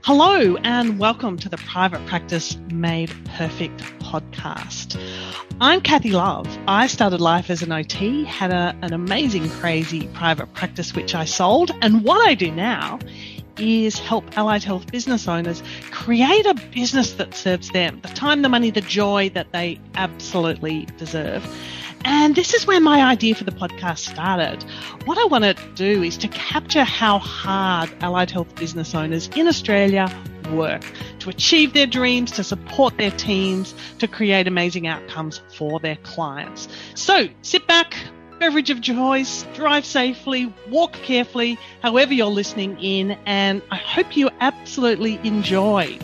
Hello and welcome to the Private Practice Made Perfect podcast. I'm Kathy Love. I started life as an OT, had an amazing, crazy private practice which I sold, and what I do now is help allied health business owners create a business that serves them, the time, the money, the joy that they absolutely deserve. And this is where my idea for the podcast started. What I want to do is to capture how hard allied health business owners in Australia work to achieve their dreams, to support their teams, to create amazing outcomes for their clients. So sit back, beverage of choice, drive safely, walk carefully, however you're listening in, and I hope you absolutely enjoy.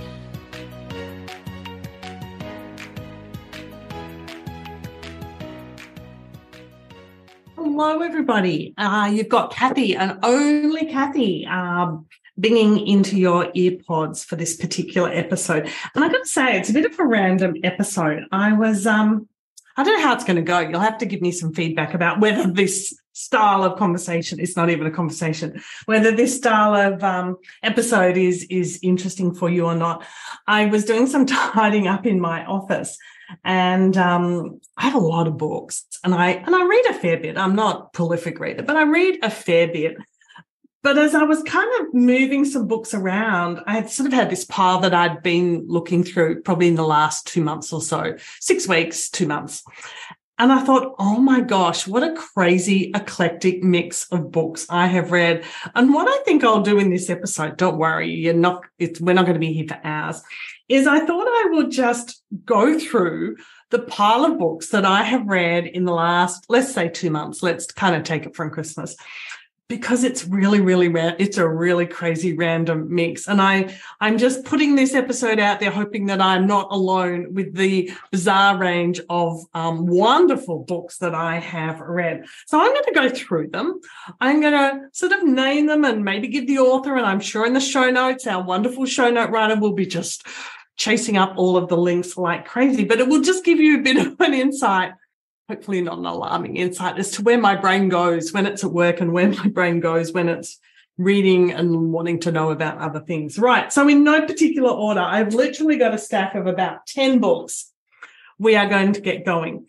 Hello, everybody. You've got Kathy and only Kathy binging into your earpods for this particular episode. And I've got to say, it's a bit of a random episode. I don't know how it's going to go. You'll have to give me some feedback about whether this style of conversation, it's not even a conversation, whether this style of episode is interesting for you or not. I was doing some tidying up in my office. And I have a lot of books and I read a fair bit. I'm not a prolific reader, but I read a fair bit. But as I was kind of moving some books around, I had sort of had this pile that I'd been looking through probably in the last 2 months or so, 6 weeks, 2 months. And I thought, oh my gosh, what a crazy eclectic mix of books I have read. And what I think I'll do in this episode, don't worry, we're not going to be here for hours, is I thought I would just go through the pile of books that I have read in the last, let's say 2 months. Let's kind of take it from Christmas, because it's really, really rare. It's a really crazy random mix. And I'm just putting this episode out there hoping that I'm not alone with the bizarre range of wonderful books that I have read. So I'm going to go through them. I'm going to sort of name them and maybe give the author, and I'm sure in the show notes, our wonderful show note writer will be just chasing up all of the links like crazy, but it will just give you a bit of an insight, hopefully not an alarming insight, as to where my brain goes when it's at work and where my brain goes when it's reading and wanting to know about other things. Right. So in no particular order, I've literally got a stack of about 10 books. We are going to get going.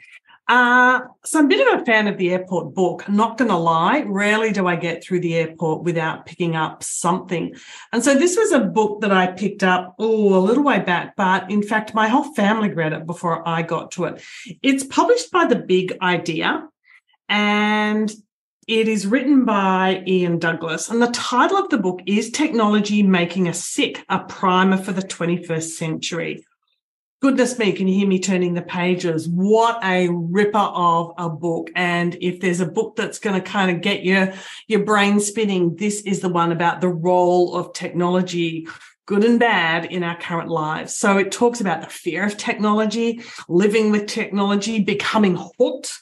So I'm a bit of a fan of the airport book. I'm not going to lie. Rarely do I get through the airport without picking up something. And so this was a book that I picked up, a little way back, but in fact, my whole family read it before I got to it. It's published by The Big Idea, and it is written by Ian Douglas. And the title of the book is Technology Making Us Sick, a Primer for the 21st Century. Goodness me, can you hear me turning the pages? What a ripper of a book. And if there's a book that's going to kind of get your brain spinning, this is the one about the role of technology, good and bad, in our current lives. So it talks about the fear of technology, living with technology, becoming hooked,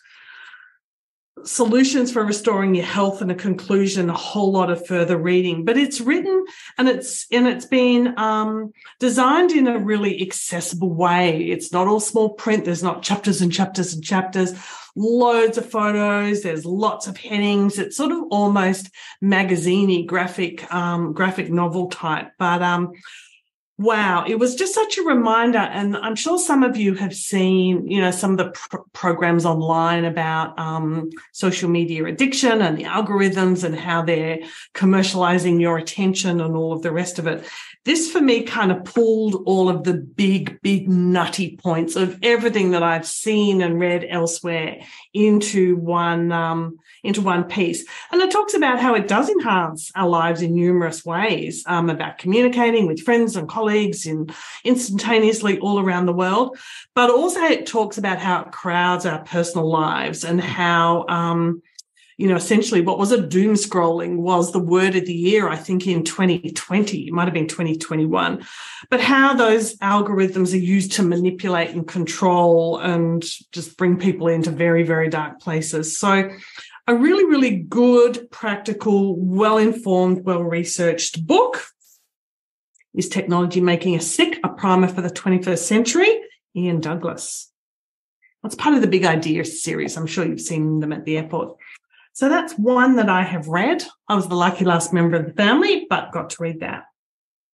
solutions for restoring your health, and a conclusion, a whole lot of further reading. But it's written and it's been designed in a really accessible way. It's not all small print. There's not chapters and chapters and chapters, loads of photos. There's lots of headings. It's sort of almost magazine-y, graphic novel type. But wow, it was just such a reminder. And I'm sure some of you have seen, some of the programs online about social media addiction and the algorithms and how they're commercializing your attention and all of the rest of it. This, for me, kind of pulled all of the big nutty points of everything that I've seen and read elsewhere into one piece. And it talks about how it does enhance our lives in numerous ways, about communicating with friends and colleagues instantaneously all around the world. But also it talks about how it crowds our personal lives and how, essentially what was a doom scrolling was the word of the year, I think, in 2020. It might have been 2021. But how those algorithms are used to manipulate and control and just bring people into very, very dark places. So a really, really good, practical, well-informed, well-researched book is Technology Making Us Sick, a Primer for the 21st Century, Ian Douglas. It's part of the Big Idea series. I'm sure you've seen them at the airport. So that's one that I have read. I was the lucky last member of the family, but got to read that.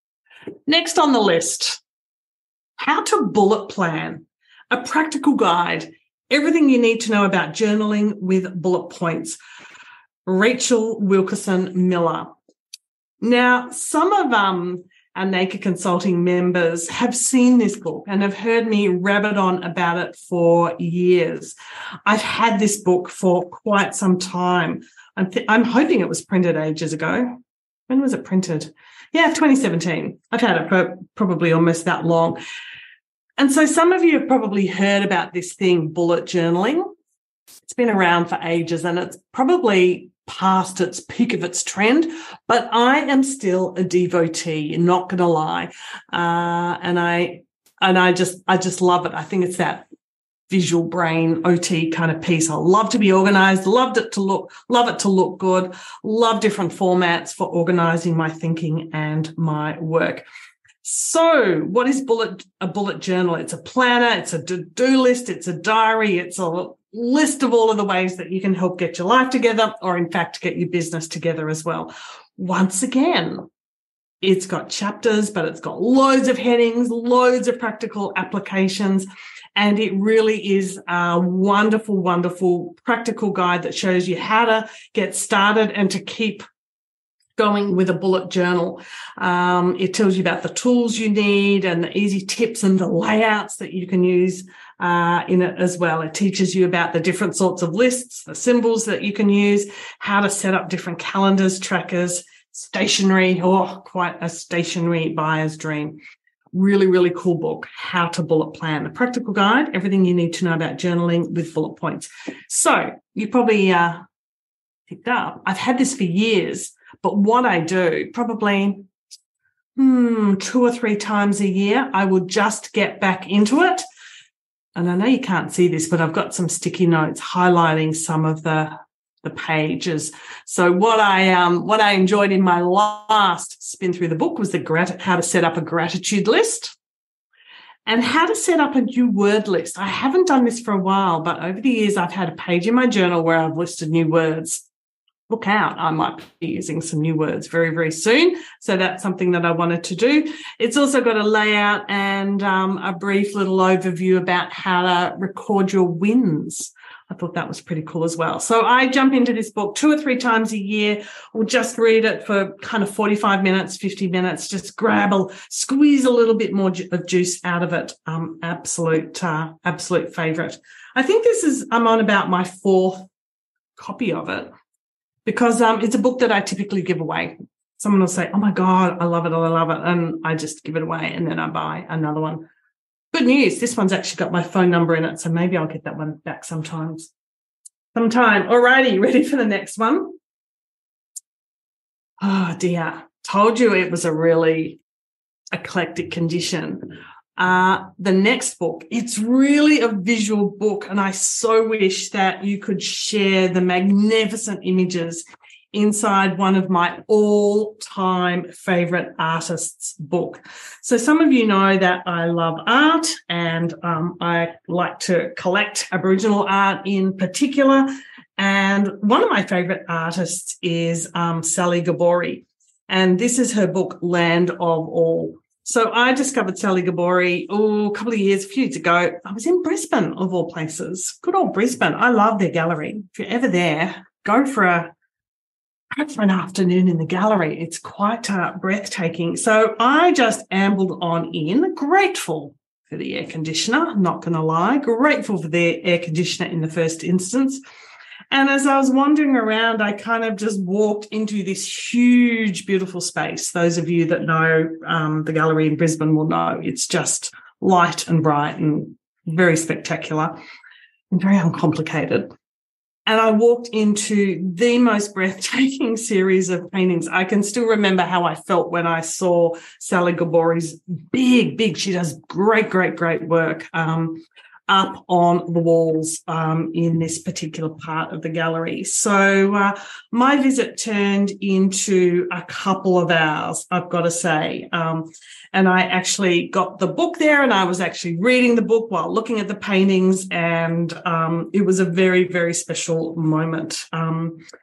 Next on the list, How to Bullet Plan, a practical guide, everything you need to know about journaling with bullet points. Rachel Wilkerson Miller. Now, some of our Naked Consulting members have seen this book and have heard me rabbit on about it for years. I've had this book for quite some time. I'm hoping it was printed ages ago. When was it printed? Yeah, 2017. I've had it for probably almost that long. And so some of you have probably heard about this thing, bullet journaling. It's been around for ages and it's probably past its peak of its trend, but I am still a devotee, not going to lie. And I just love it. I think it's that visual brain OT kind of piece. I love to be organized, love it to look good, love different formats for organizing my thinking and my work. So what is a bullet journal? It's a planner, it's a to-do list, it's a diary, it's a list of all of the ways that you can help get your life together or, in fact, get your business together as well. Once again, it's got chapters, but it's got loads of headings, loads of practical applications, and it really is a wonderful, wonderful practical guide that shows you how to get started and to keep going with a bullet journal. It tells you about the tools you need and the easy tips and the layouts that you can use in it as well. It teaches you about the different sorts of lists, the symbols that you can use, how to set up different calendars, trackers, stationery. Oh, quite a stationery buyer's dream. Really, really cool book, How to Bullet Plan, a practical guide, everything you need to know about journaling with bullet points. So you probably picked up, I've had this for years, but what I do probably 2 or 3 times a year, I will just get back into it. And I know you can't see this, but I've got some sticky notes highlighting some of the pages. So what I enjoyed in my last spin through the book was how to set up a gratitude list and how to set up a new word list. I haven't done this for a while, but over the years I've had a page in my journal where I've listed new words. Look out, I might be using some new words very, very soon. So that's something that I wanted to do. It's also got a layout and a brief little overview about how to record your wins. I thought that was pretty cool as well. So I jump into this book 2 or 3 times a year. We'll just read it for kind of 45 minutes, 50 minutes, just squeeze a little bit more of juice out of it. Absolute favorite. I think I'm on about my 4th copy of it. Because it's a book that I typically give away. Someone will say, oh, my God, I love it. And I just give it away and then I buy another one. Good news. This one's actually got my phone number in it, so maybe I'll get that one back sometime. All righty, ready for the next one? Oh, dear. Told you it was a really eclectic condition. The next book, it's really a visual book, and I so wish that you could share the magnificent images inside one of my all-time favorite artists' book. So some of you know that I love art and I like to collect Aboriginal art in particular. And one of my favorite artists is Sally Gabori. And this is her book, Land of All. So I discovered Sally Gabori a few years ago. I was in Brisbane, of all places. Good old Brisbane. I love their gallery. If you're ever there, go for an afternoon in the gallery. It's quite breathtaking. So I just ambled on in, grateful for the air conditioner, not going to lie, grateful for the air conditioner in the first instance. And as I was wandering around, I kind of just walked into this huge, beautiful space. Those of you that know the gallery in Brisbane will know it's just light and bright and very spectacular and very uncomplicated. And I walked into the most breathtaking series of paintings. I can still remember how I felt when I saw Sally Gabori's big, she does great work up on the walls in this particular part of the gallery. So my visit turned into a couple of hours, I've got to say. And I actually got the book there and I was actually reading the book while looking at the paintings, and it was a very, very special moment.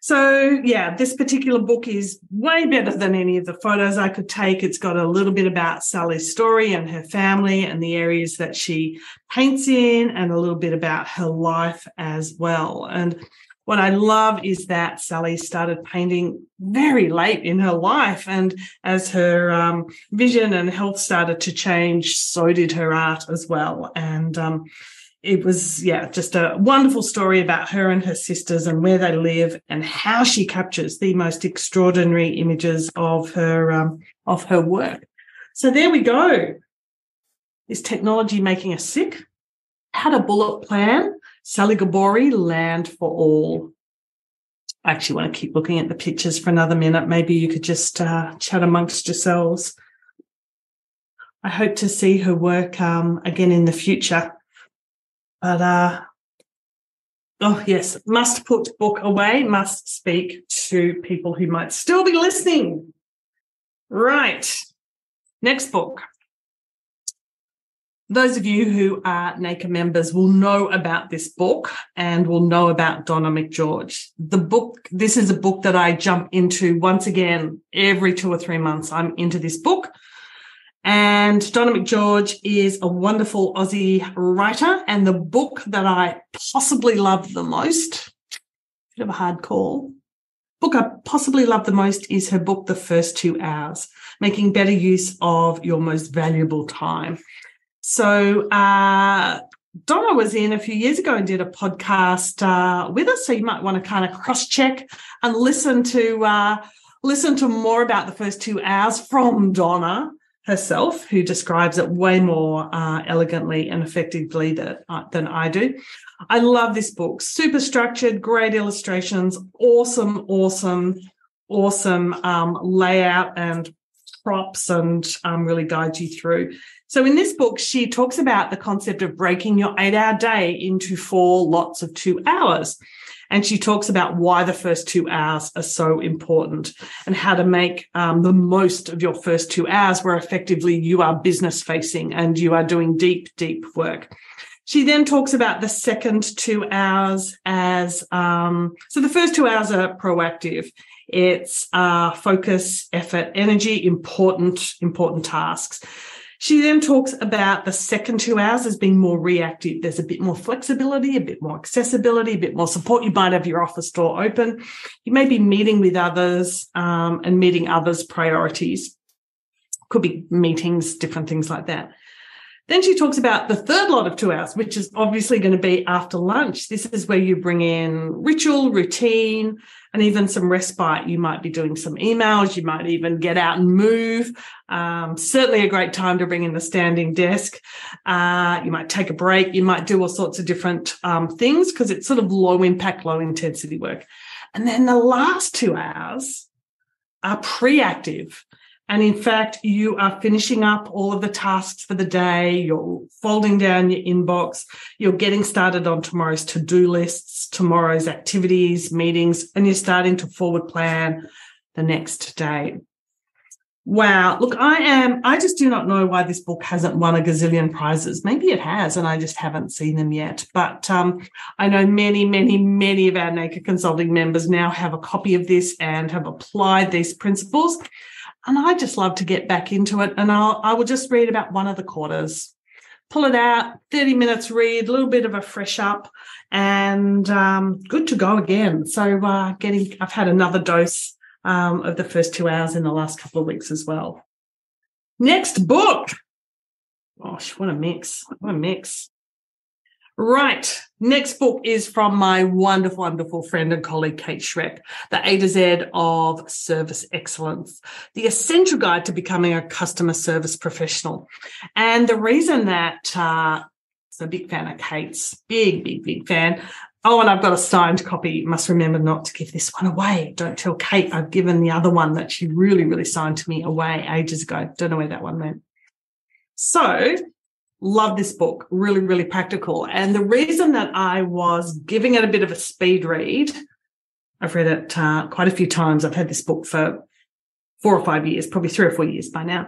So, yeah, this particular book is way better than any of the photos I could take. It's got a little bit about Sally's story and her family and the areas that she paints in, and a little bit about her life as well. And what I love is that Sally started painting very late in her life, and as her vision and health started to change, so did her art as well. And it was, just a wonderful story about her and her sisters and where they live and how she captures the most extraordinary images of her work. So there we go. Is technology making us sick? How to bullet plan. Sally Gabori, Land for All. I actually want to keep looking at the pictures for another minute. Maybe you could just chat amongst yourselves. I hope to see her work again in the future. But, yes, must put book away, must speak to people who might still be listening. Right. Next book. Those of you who are NACA members will know about this book and will know about Donna McGeorge. This is a book that I jump into once again every 2 or 3 months. I'm into this book. And Donna McGeorge is a wonderful Aussie writer, and the book that I possibly love the most, bit of a hard call, book I possibly love the most is her book, The First 2 Hours, Making Better Use of Your Most Valuable Time. So Donna was in a few years ago and did a podcast with us, so you might want to kind of cross-check and listen to more about the first 2 hours from Donna herself, who describes it way more elegantly and effectively than I do. I love this book. Super structured, great illustrations, awesome layout and props, and really guides you through. So in this book, she talks about the concept of breaking your 8-hour day into 4 lots of 2 hours. And she talks about why the first 2 hours are so important and how to make the most of your first 2 hours, where effectively you are business facing and you are doing deep work. She then talks about the second 2 hours as, so the first 2 hours are proactive. It's focus, effort, energy, important tasks. She then talks about the second 2 hours as being more reactive. There's a bit more flexibility, a bit more accessibility, a bit more support. You might have your office door open. You may be meeting with others and meeting others' priorities. Could be meetings, different things like that. Then she talks about the third lot of 2 hours, which is obviously going to be after lunch. This is where you bring in ritual, routine, and even some respite. You might be doing some emails. You might even get out and move. Certainly a great time to bring in the standing desk. You might take a break. You might do all sorts of different things, because it's sort of low impact, low intensity work. And then the last 2 hours are pre-active. And in fact, you are finishing up all of the tasks for the day. You're folding down your inbox. You're getting started on tomorrow's to-do lists, tomorrow's activities, meetings, and you're starting to forward plan the next day. Wow. Look, I just do not know why this book hasn't won a gazillion prizes. Maybe it has, and I just haven't seen them yet. But I know many of our NACA Consulting members now have a copy of this and have applied these principles. And I just love to get back into it. And I will just read about one of the quarters, pull it out, 30 minutes read, a little bit of a fresh up, and good to go again. So I've had another dose of the first 2 hours in the last couple of weeks as well. Next book. Gosh, what a mix. Right. Next book is from my wonderful friend and colleague, Kate Schreck, The A to Z of Service Excellence, the essential guide to becoming a customer service professional. And the reason that I'm a big fan of Kate's, big fan. Oh, and I've got a signed copy. Must remember not to give this one away. Don't tell Kate I've given the other one that she really signed to me away ages ago. Don't know where that one went. So, love this book, really practical. And the reason that I was giving it a bit of a speed read, I've read it quite a few times. I've had this book for 4 or 5 years, probably 3 or 4 years by now.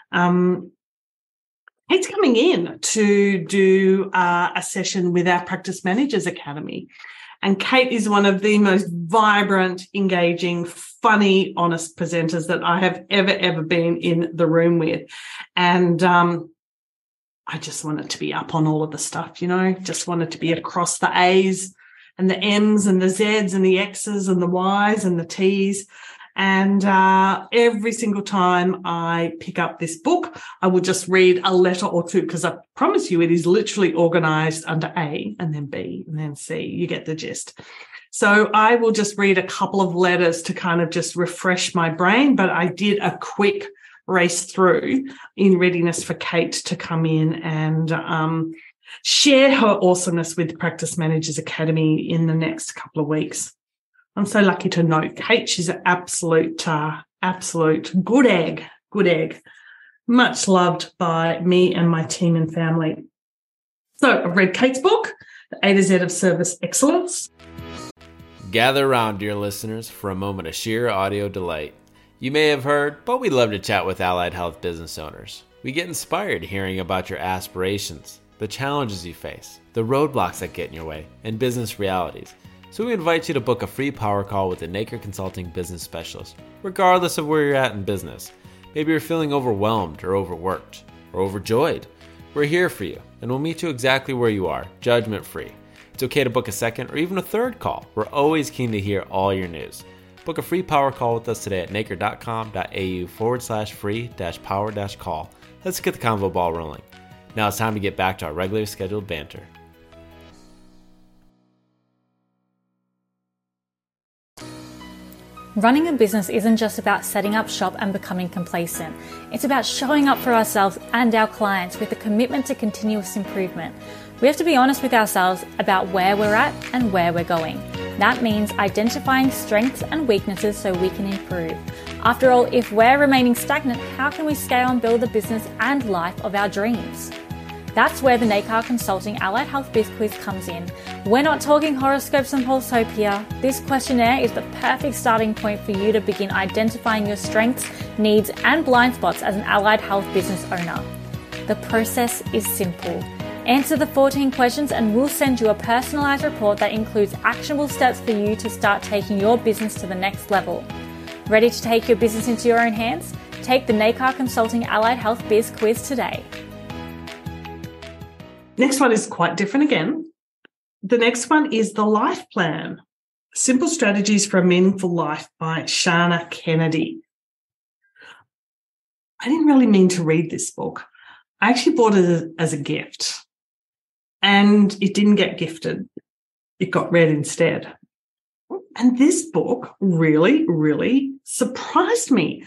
Kate's coming in to do a session with our Practice Managers Academy. And Kate is one of the most vibrant, engaging, funny, honest presenters that I have ever been in the room with. And I just wanted to be up on all of the stuff, just wanted to be across the A's and the M's and the Z's and the X's and the Y's and the T's. And every single time I pick up this book, I will just read a letter or two, because I promise you it is literally organized under A and then B and then C. You get the gist. So I will just read a couple of letters to kind of just refresh my brain. But I did a quick race through in readiness for Kate to come in and share her awesomeness with Practice Managers Academy in the next couple of weeks. I'm so lucky to know Kate. She's an absolute good egg, much loved by me and my team and family. So I've read Kate's book, The A to Z of Service Excellence. Gather around, dear listeners, for a moment of sheer audio delight. You may have heard, but we love to chat with allied health business owners. We get inspired hearing about your aspirations, the challenges you face, the roadblocks that get in your way, and business realities. So we invite you to book a free power call with a Naker Consulting business specialist, regardless of where you're at in business. Maybe you're feeling overwhelmed or overworked or overjoyed. We're here for you, and we'll meet you exactly where you are, judgment-free. It's okay to book a second or even a third call. We're always keen to hear all your news. Book a free power call with us today at naker.com.au/free-power-call. Let's get the convo ball rolling. Now it's time to get back to our regularly scheduled banter. Running a business isn't just about setting up shop and becoming complacent. It's about showing up for ourselves and our clients with a commitment to continuous improvement. We have to be honest with ourselves about where we're at and where we're going. That means identifying strengths and weaknesses so we can improve. After all, if we're remaining stagnant, how can we scale and build the business and life of our dreams? That's where the Naker Consulting Allied Health Biz Quiz comes in. We're not talking horoscopes and pulse hope here. This questionnaire is the perfect starting point for you to begin identifying your strengths, needs, and blind spots as an allied health business owner. The process is simple. Answer the 14 questions and we'll send you a personalized report that includes actionable steps for you to start taking your business to the next level. Ready to take your business into your own hands? Take the Naker Consulting Allied Health Biz Quiz today. Next one is quite different again. The next one is The Life Plan, Simple Strategies for a Meaningful Life by Shana Kennedy. I didn't really mean to read this book. I actually bought it as a gift, and it didn't get gifted. It got read instead. And this book really, really surprised me.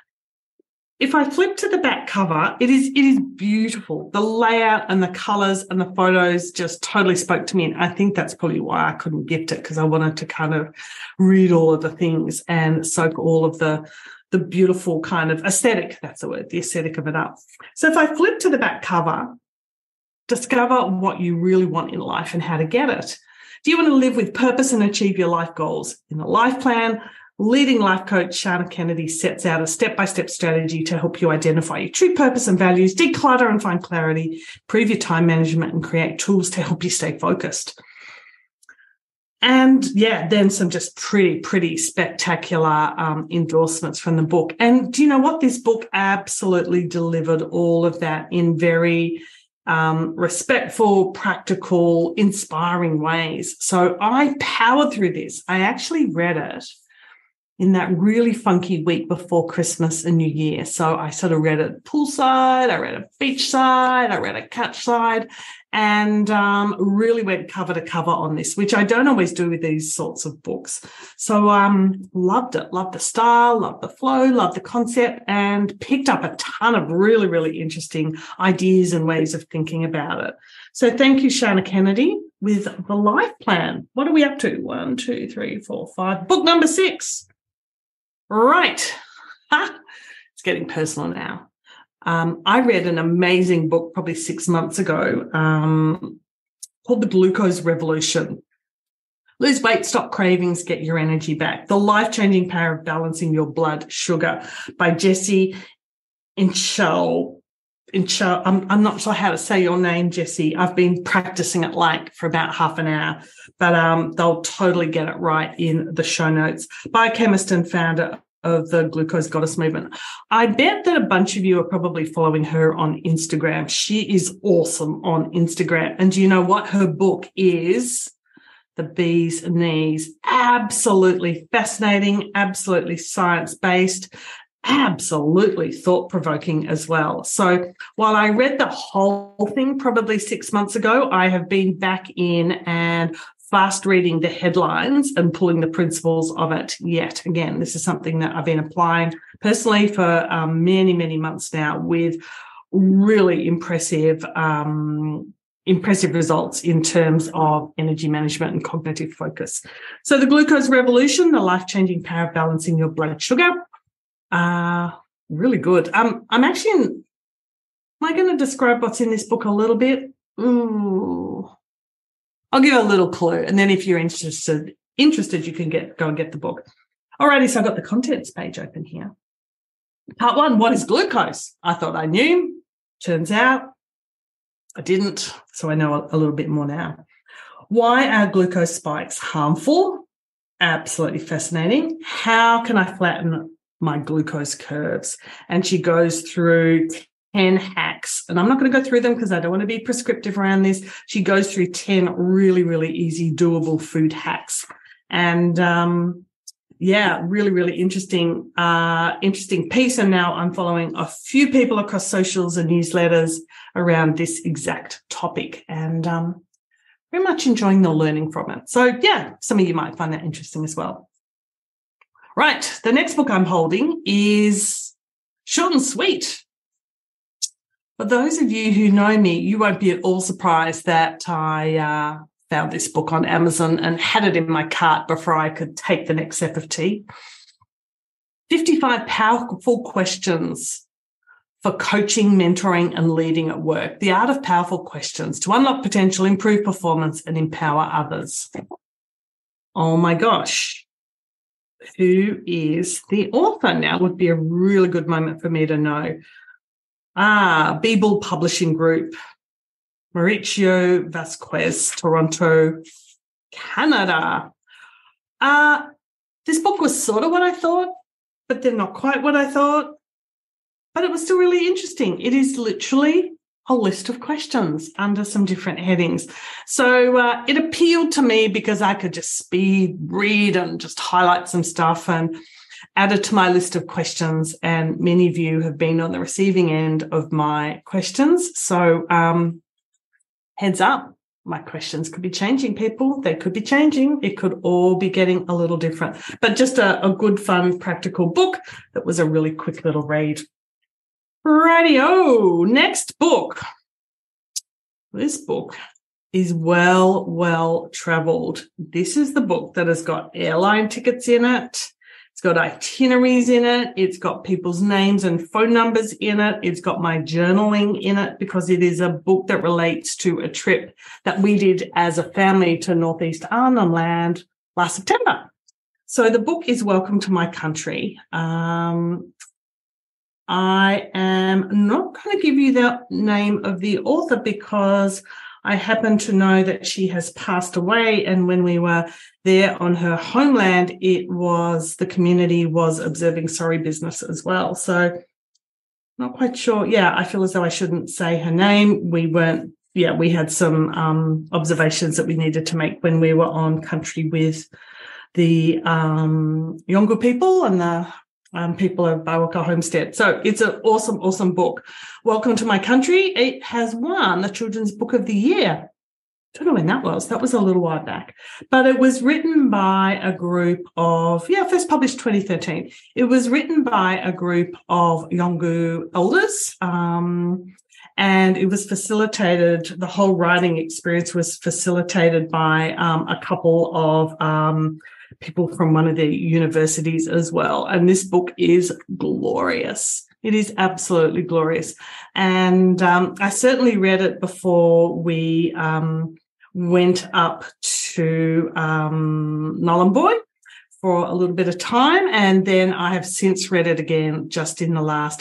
If I flip to the back cover, it is beautiful. The layout and the colours and the photos just totally spoke to me. And I think that's probably why I couldn't gift it, because I wanted to kind of read all of the things and soak all of the beautiful kind of aesthetic, that's the word, the aesthetic of it up. So if I flip to the back cover, discover what you really want in life and how to get it. Do you want to live with purpose and achieve your life goals? In the Life Plan, leading life coach Shana Kennedy sets out a step-by-step strategy to help you identify your true purpose and values, declutter and find clarity, improve your time management, and create tools to help you stay focused. And yeah, then some just pretty spectacular endorsements from the book. And do you know what? This book absolutely delivered all of that in very respectful, practical, inspiring ways. So I powered through this. I actually read it in that really funky week before Christmas and New Year. So I sort of read it poolside, I read it beachside, I read it couchside, and really went cover to cover on this, which I don't always do with these sorts of books. So loved it, loved the style, loved the flow, loved the concept, and picked up a ton of really, really interesting ideas and ways of thinking about it. So thank you, Shana Kennedy, with The Life Plan. What are we up to? 1, 2, 3, 4, 5. Book number 6. Right. It's getting personal now. I read an amazing book probably 6 months ago called The Glucose Revolution. Lose weight, stop cravings, get your energy back. The life-changing power of balancing your blood sugar by Jessie Inchausti. I'm not sure how to say your name, Jessie. I've been practicing it for about half an hour, but they'll totally get it right in the show notes. Biochemist and founder of the Glucose Goddess movement. I bet that a bunch of you are probably following her on Instagram. She is awesome on Instagram. And do you know what? Her book is The Bee's Knees. Absolutely fascinating, absolutely science-based, absolutely thought-provoking as well. So while I read the whole thing probably 6 months ago, I have been back in and fast reading the headlines and pulling the principles of it yet again. This is something that I've been applying personally for many, many months now with really impressive results in terms of energy management and cognitive focus. So the Glucose Revolution, the life-changing power of balancing your blood sugar. Really good. Am I going to describe what's in this book a little bit? Ooh. I'll give you a little clue, and then if you're interested, you can go and get the book. Alrighty, so I've got the contents page open here. Part 1, what is glucose? I thought I knew. Turns out I didn't, so I know a little bit more now. Why are glucose spikes harmful? Absolutely fascinating. How can I flatten my glucose curves? And she goes through 10 hacks, and I'm not going to go through them because I don't want to be prescriptive around this. She goes through 10 really, really easy, doable food hacks. And really, really interesting piece. And now I'm following a few people across socials and newsletters around this exact topic, and very much enjoying the learning from it. So yeah, some of you might find that interesting as well. Right, the next book I'm holding is short and sweet. For those of you who know me, you won't be at all surprised that I found this book on Amazon and had it in my cart before I could take the next sip of tea. 55 Powerful Questions for Coaching, Mentoring, and Leading at Work. The Art of Powerful Questions to Unlock Potential, Improve Performance, and Empower Others. Oh my gosh. Who is the author now? Would be a really good moment for me to know. Beeble Publishing Group, Mauricio Vasquez, Toronto, Canada. This book was sort of what I thought, but then not quite what I thought. But it was still really interesting. It is literally a list of questions under some different headings. So it appealed to me because I could just speed read and just highlight some stuff and add it to my list of questions. And many of you have been on the receiving end of my questions. So heads up, my questions could be changing, people. They could be changing. It could all be getting a little different. But just a good, fun, practical book that was a really quick little read. Rightio, next book. This book is well traveled. This is the book that has got airline tickets in it. It's got itineraries in it. It's got people's names and phone numbers in it. It's got my journaling in it because it is a book that relates to a trip that we did as a family to Northeast Arnhem Land last September. So the book is Welcome to My Country. I am not going to give you the name of the author because I happen to know that she has passed away. And when we were there on her homeland, the community was observing sorry business as well. So not quite sure. Yeah, I feel as though I shouldn't say her name. We had some observations that we needed to make when we were on country with the Yolngu people and the people of Biwaka Homestead. So it's an awesome book. Welcome to My Country. It has won the Children's Book of the Year. I don't know when that was. That was a little while back. But it was written by a group of, first published 2013. It was written by a group of Yolngu elders, and it was facilitated, the whole writing experience was facilitated by a couple of people from one of the universities as well. And this book is glorious. It is absolutely glorious. And I certainly read it before we went up to Nhulunbuy for a little bit of time. And then I have since read it again just in the last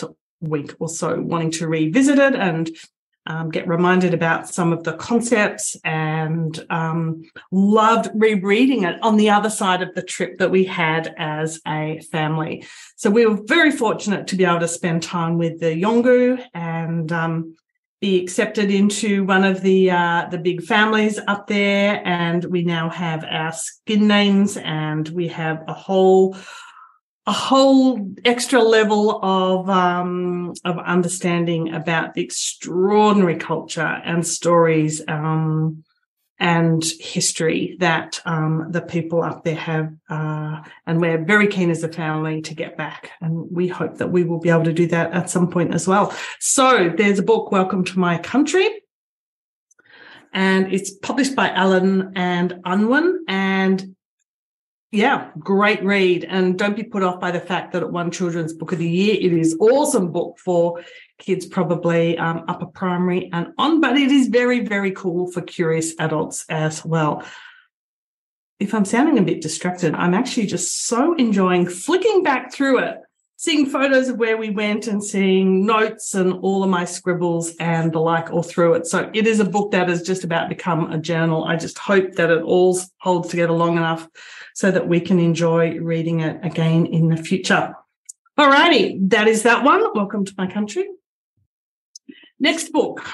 week or so, wanting to revisit it and get reminded about some of the concepts, and loved rereading it on the other side of the trip that we had as a family. So we were very fortunate to be able to spend time with the Yolngu and be accepted into one of the big families up there. And we now have our skin names, and we have a whole extra level of understanding about the extraordinary culture and stories and history that the people up there have, and we're very keen as a family to get back, and we hope that we will be able to do that at some point as well. So there's a book, Welcome to My Country, and it's published by Allen and Unwin, and yeah, great read. And don't be put off by the fact that it won Children's Book of the Year. It is awesome book for kids, probably upper primary and on, but it is very, very cool for curious adults as well. If I'm sounding a bit distracted, I'm actually just so enjoying flicking back through it, seeing photos of where we went and seeing notes and all of my scribbles and the like all through it. So it is a book that has just about become a journal. I just hope that it all holds together long enough so that we can enjoy reading it again in the future. All righty, that is that one. Welcome to My Country. Next book.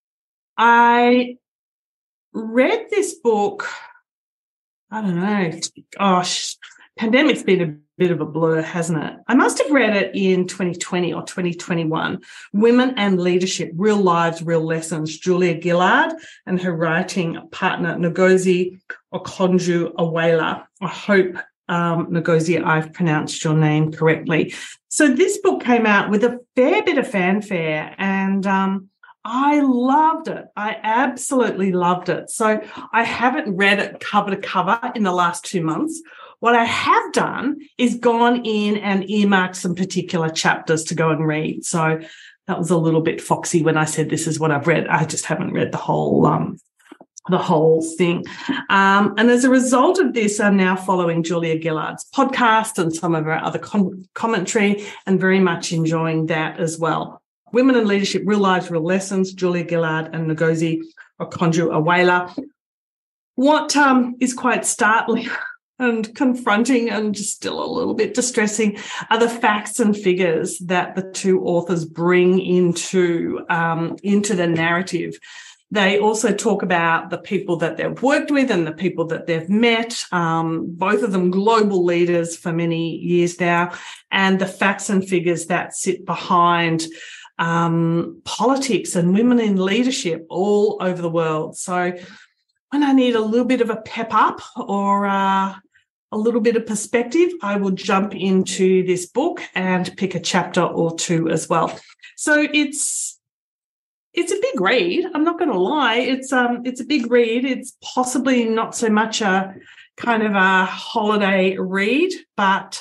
I read this book, I don't know, gosh, pandemic's been a bit of a blur, hasn't it? I must have read it in 2020 or 2021. Women and Leadership, Real Lives, Real Lessons, Julia Gillard and her writing partner, Ngozi Okonjo-Iweala. I hope, Ngozi, I've pronounced your name correctly. So this book came out with a fair bit of fanfare, and I loved it. I absolutely loved it. So I haven't read it cover to cover in the last 2 months. What I have done is gone in and earmarked some particular chapters to go and read. So that was a little bit foxy when I said this is what I've read. I just haven't read the whole thing. And as a result of this, I'm now following Julia Gillard's podcast and some of her other commentary, and very much enjoying that as well. Women in Leadership, Real Lives, Real Lessons, Julia Gillard and Ngozi Okonjo-Iweala. What is quite startling and confronting and just still a little bit distressing are the facts and figures that the two authors bring into the narrative. They also talk about the people that they've worked with and the people that they've met, both of them global leaders for many years now, and the facts and figures that sit behind politics and women in leadership all over the world. So when I need a little bit of a pep up or a little bit of perspective, I will jump into this book and pick a chapter or two as well. So it's a big read. I'm not going to lie. It's a big read. It's possibly not so much a kind of a holiday read, but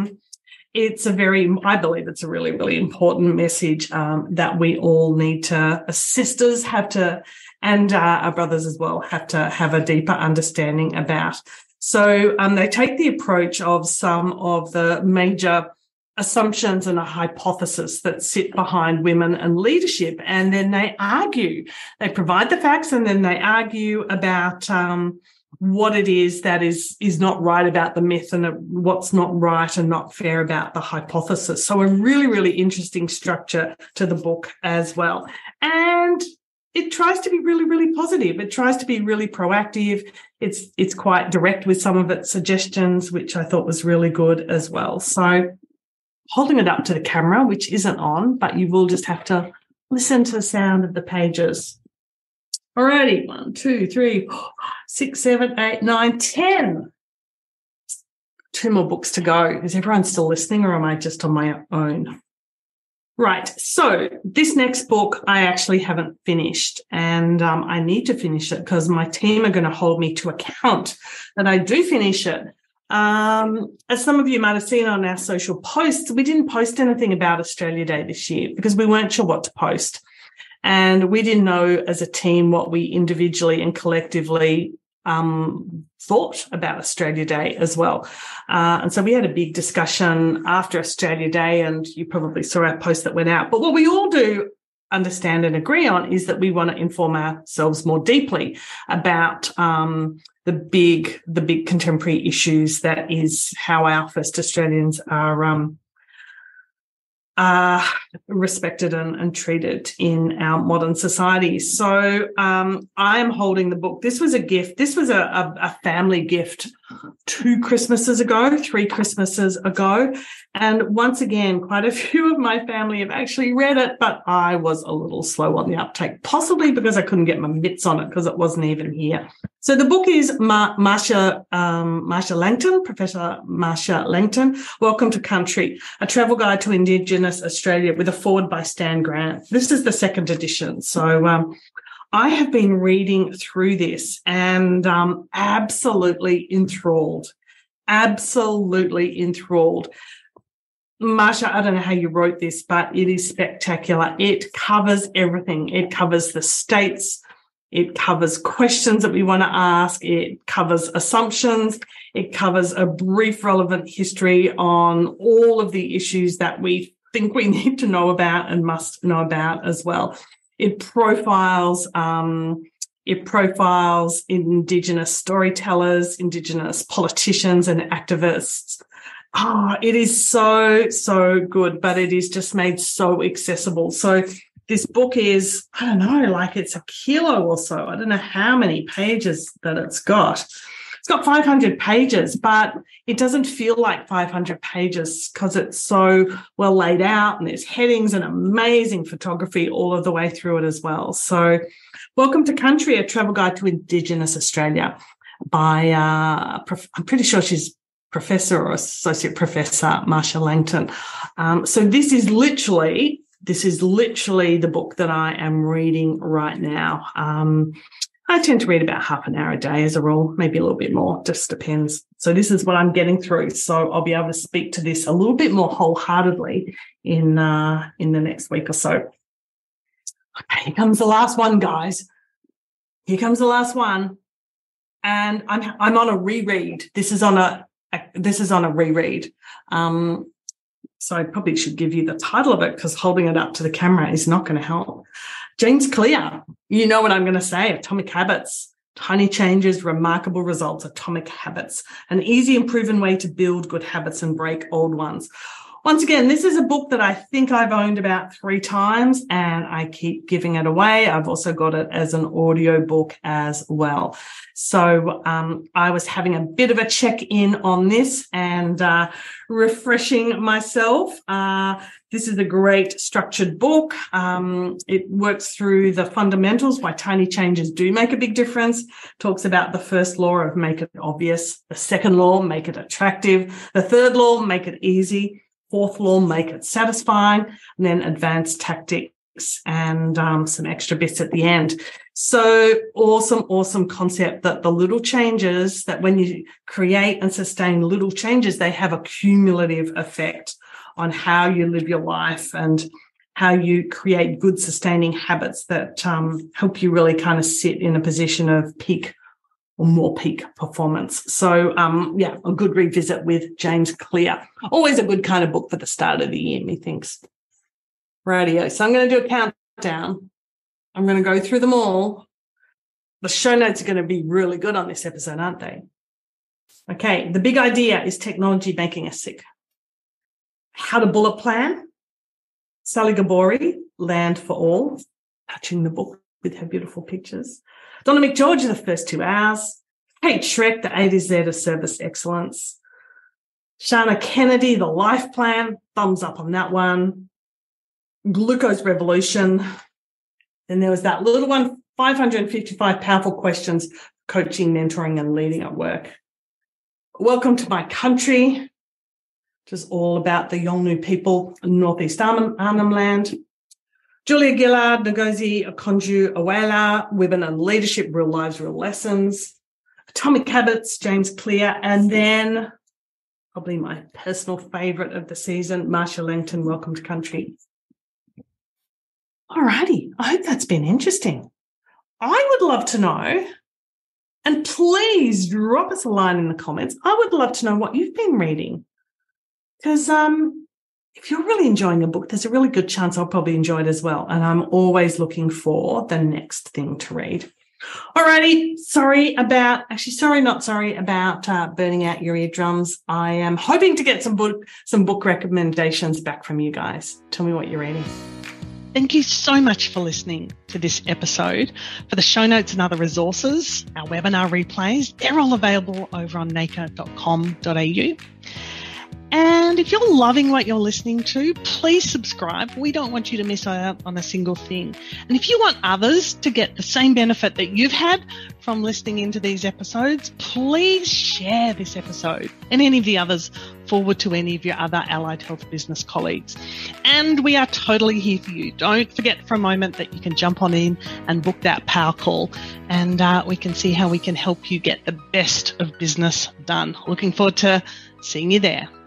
I believe it's a really, really important message that we all need to, as sisters have to, and our brothers as well, have to have a deeper understanding about. So they take the approach of some of the major assumptions and a hypothesis that sit behind women and leadership, and then they provide the facts, and then they argue about what it is that is not right about the myth and what's not right and not fair about the hypothesis. So a really, really interesting structure to the book as well. And it tries to be really, really positive. It tries to be really proactive. It's quite direct with some of its suggestions, which I thought was really good as well. So holding it up to the camera, which isn't on, but you will just have to listen to the sound of the pages. Alrighty, 1, 2, 3, 4, 5, 6, 7, 8, 9, 10. 2 more books to go. Is everyone still listening, or am I just on my own? Right. So this next book I actually haven't finished, and I need to finish it because my team are going to hold me to account that I do finish it. As some of you might have seen on our social posts, we didn't post anything about Australia Day this year because we weren't sure what to post. And we didn't know as a team what we individually and collectively thought about Australia Day as well. And so we had a big discussion after Australia Day, and you probably saw our post that went out. But what we all do understand and agree on is that we want to inform ourselves more deeply about the big contemporary issues, that is how our first Australians are respected and treated in our modern society. So I am holding the book. This was a gift. This was a family gift 3 Christmases ago. And once again, quite a few of my family have actually read it, but I was a little slow on the uptake, possibly because I couldn't get my mitts on it because it wasn't even here. So the book is Marcia Langton, Professor Marcia Langton, Welcome to Country, A Travel Guide to Indigenous Australia, with a foreword by Stan Grant. This is the 2nd edition. So I have been reading through this and absolutely enthralled. Marcia, I don't know how you wrote this, but it is spectacular. It covers everything. It covers the states. It covers questions that we want to ask. It covers assumptions. It covers a brief relevant history on all of the issues that we think we need to know about and must know about as well. It profiles Indigenous storytellers, Indigenous politicians and activists. Oh, it is so, so good, but it is just made so accessible. So this book is, I don't know, like it's a kilo or so. I don't know how many pages that it's got. It's got 500 pages, but it doesn't feel like 500 pages because it's so well laid out, and there's headings and amazing photography all of the way through it as well. So Welcome to Country, A Travel Guide to Indigenous Australia by, I'm pretty sure she's Professor or Associate Professor Marcia Langton. So this is literally the book that I am reading right now. I tend to read about half an hour a day as a rule, maybe a little bit more, just depends. So this is what I'm getting through. So I'll be able to speak to this a little bit more wholeheartedly in the next week or so. Okay, here comes the last one, guys. Here comes the last one. And I'm on a reread. This is on a reread. So I probably should give you the title of it, because holding it up to the camera is not going to help. James Clear, you know what I'm going to say, Atomic Habits, Tiny Changes, Remarkable Results, Atomic Habits, an easy and proven way to build good habits and break old ones. Once again, this is a book that I think I've owned about 3 times, and I keep giving it away. I've also got it as an audio book as well. So I was having a bit of a check-in on this and refreshing myself. This is a great structured book. It works through the fundamentals, why tiny changes do make a big difference. Talks about the first law of make it obvious, the second law, make it attractive, the third law, make it easy, fourth law, make it satisfying, and then advanced tactics and some extra bits at the end. So awesome concept that the little changes, that when you create and sustain little changes, they have a cumulative effect on how you live your life and how you create good sustaining habits that help you really kind of sit in a position of peak or more peak performance. So, a good revisit with James Clear. Always a good kind of book for the start of the year, methinks. Rightio. So I'm going to do a countdown. I'm going to go through them all. The show notes are going to be really good on this episode, aren't they? Okay, the big idea is technology making us sick. How to Bullet Plan. Sally Gabori, Land for All, touching the book with her beautiful pictures. Donna McGeorge, The First 2 Hours. Kate Schreck, The A to Z of Service Excellence. Shana Kennedy, The Life Plan. Thumbs up on that one. Glucose Revolution. Then there was that little one, 555 Powerful Questions, Coaching, Mentoring, and Leading at Work. Welcome to My Country, which is all about the Yolngu people in Northeast Arnhem Land. Julia Gillard, Ngozi Okonjo-Iweala, Women and Leadership, Real Lives, Real Lessons. Atomic Habits, James Clear. And then probably my personal favourite of the season, Marcia Langton, Welcome to Country. All righty. I hope that's been interesting. I would love to know And please drop us a line in the comments. I would love to know what you've been reading. Because if you're really enjoying a book, there's a really good chance I'll probably enjoy it as well. And I'm always looking for the next thing to read. Alrighty, not sorry about burning out your eardrums. I am hoping to get some book recommendations back from you guys. Tell me what you're reading. Thank you so much for listening to this episode. For the show notes and other resources, our webinar replays, they're all available over on naker.com.au. And if you're loving what you're listening to, please subscribe. We don't want you to miss out on a single thing. And if you want others to get the same benefit that you've had from listening into these episodes, please share this episode and any of the others forward to any of your other allied health business colleagues. And we are totally here for you. Don't forget for a moment that you can jump on in and book that power call, and we can see how we can help you get the best of business done. Looking forward to seeing you there.